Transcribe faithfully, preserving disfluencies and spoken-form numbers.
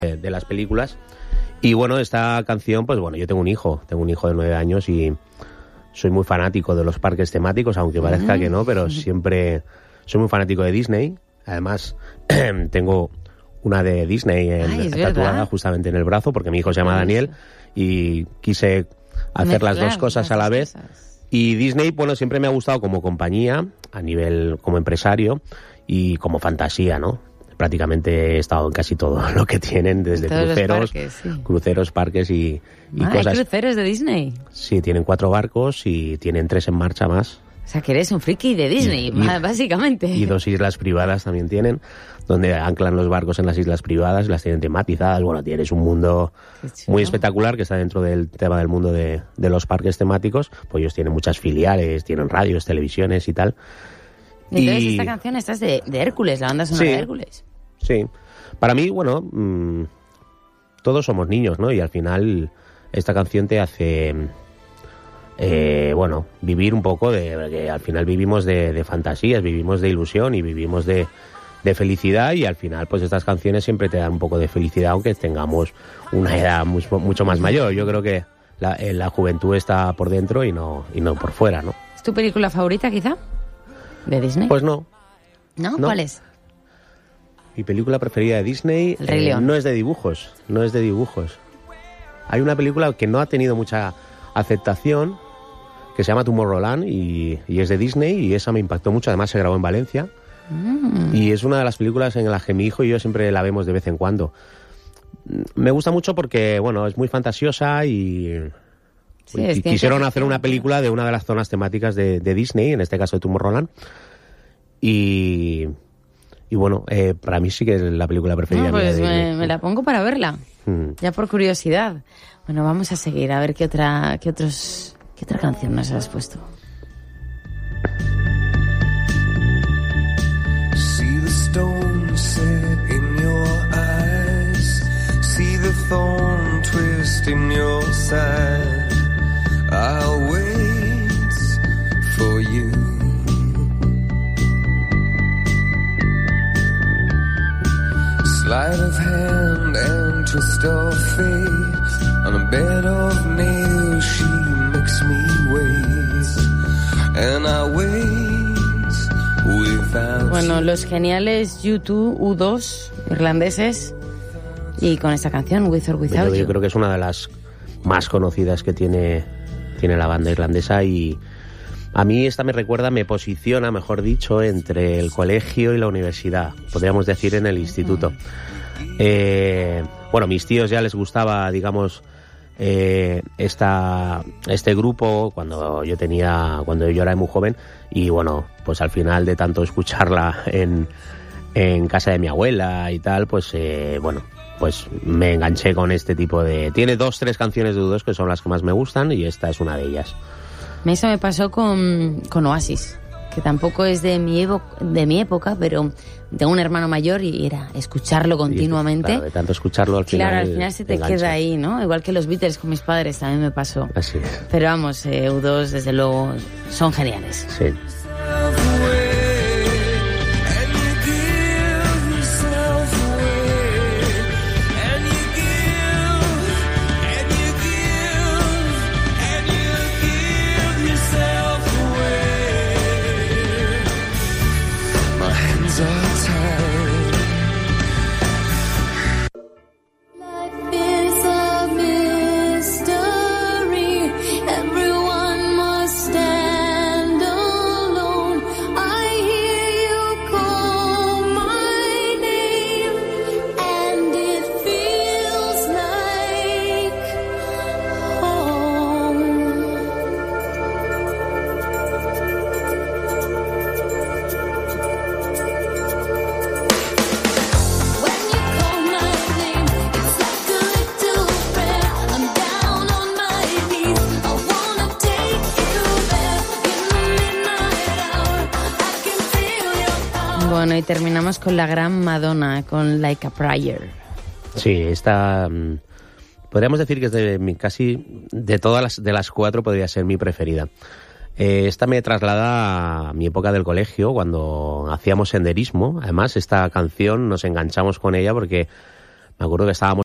de, de las películas. Y bueno, esta canción, pues bueno, yo tengo un hijo, tengo un hijo de nueve años y soy muy fanático de los parques temáticos, aunque parezca que no, pero siempre soy muy fanático de Disney. Además, tengo una de Disney en, Ay, tatuada verdad. justamente en el brazo, porque mi hijo se llama Daniel y quise hacer Mezclar las dos cosas las a la dos vez. cosas. Y Disney, bueno, siempre me ha gustado como compañía, a nivel como empresario y como fantasía, ¿no? Prácticamente he estado en casi todo lo que tienen, desde Todos los cruceros, parques, sí. cruceros, parques y, y Ah, hay cosas. cruceros de Disney. Sí, tienen cuatro barcos y tienen tres en marcha más. O sea, que eres un friki de Disney, Y- y- básicamente. Y dos islas privadas también tienen, donde anclan los barcos en las islas privadas, las tienen tematizadas. Bueno, tienes un mundo Qué chulo. muy espectacular que está dentro del tema del mundo de, de los parques temáticos. Pues ellos tienen muchas filiales, tienen radios, televisiones y tal. Entonces, y- esta canción esta es de, de Hércules, la banda sonora Sí. de Hércules. Sí. Para mí, bueno, mmm, todos somos niños, ¿no? Y al final esta canción te hace, eh, bueno, vivir un poco de... que al final vivimos de, de fantasías, vivimos de ilusión y vivimos de, de felicidad y al final pues estas canciones siempre te dan un poco de felicidad aunque tengamos una edad mucho, mucho más mayor. Yo creo que la, eh, la juventud está por dentro y no, y no por fuera, ¿no? ¿Es tu película favorita, quizá? ¿De Disney? Pues no. ¿No? no. ¿Cuál es? Mi película preferida de Disney El Rey eh, León. no es de dibujos, no es de dibujos. Hay una película que no ha tenido mucha aceptación, que se llama Tomorrowland y, y es de Disney y esa me impactó mucho, además se grabó en Valencia Mm. y es una de las películas en las que mi hijo y yo siempre la vemos de vez en cuando. Me gusta mucho porque, bueno, es muy fantasiosa y... Sí, y es que quisieron hay- hacer una película de una de las zonas temáticas de, de Disney, en este caso de Tomorrowland. Y, y bueno, eh, para mí sí que es la película preferida. No, pues mía de me, Disney. me la pongo para verla, Mm. ya por curiosidad. Bueno, vamos a seguir a ver qué otra, qué otros, qué otra canción nos has puesto. See the stone set in your eyes. See the thorn twist in your side. I'll wait for you. Sleight of hand and twist of fate. On a bed of nails she makes me wait. And I wait without Bueno, you. los geniales U dos, U dos irlandeses, y con esta canción, With or Without Yo, You. yo creo que es una de las más conocidas que tiene, tiene la banda irlandesa y a mí esta me recuerda, me posiciona, mejor dicho, entre el colegio y la universidad, podríamos decir en el instituto. Eh, bueno, mis tíos ya les gustaba, digamos, eh, esta, este grupo cuando yo tenía, cuando yo era muy joven y bueno, pues al final de tanto escucharla en, en casa de mi abuela y tal, pues eh, bueno, pues me enganché con este tipo de... Tiene dos, tres canciones de U dos que son las que más me gustan y esta es una de ellas. Eso me pasó con, con Oasis, que tampoco es de mi, evo- de mi época, pero tengo un hermano mayor y era escucharlo continuamente. Claro, de tanto escucharlo al final... Claro, al final se te engancha. queda ahí, ¿no? Igual que los Beatles con mis padres también me pasó. Así es, Pero vamos, eh, U dos desde luego son geniales. sí. Life is a mystery. Everyone must stand alone. I hear you call my name, and it feels like home. When you call my name, it's like a little prayer. I'm down on my knees. I wanna take you there. In the midnight hour, I can feel your power. Bueno, y terminamos con la gran Madonna, con Like a Prayer. Sí, esta mm, podríamos decir que es de mi, casi de todas las de las cuatro podría ser mi preferida. Eh, esta me traslada a mi época del colegio cuando hacíamos senderismo. Además, esta canción nos enganchamos con ella porque Me acuerdo que estábamos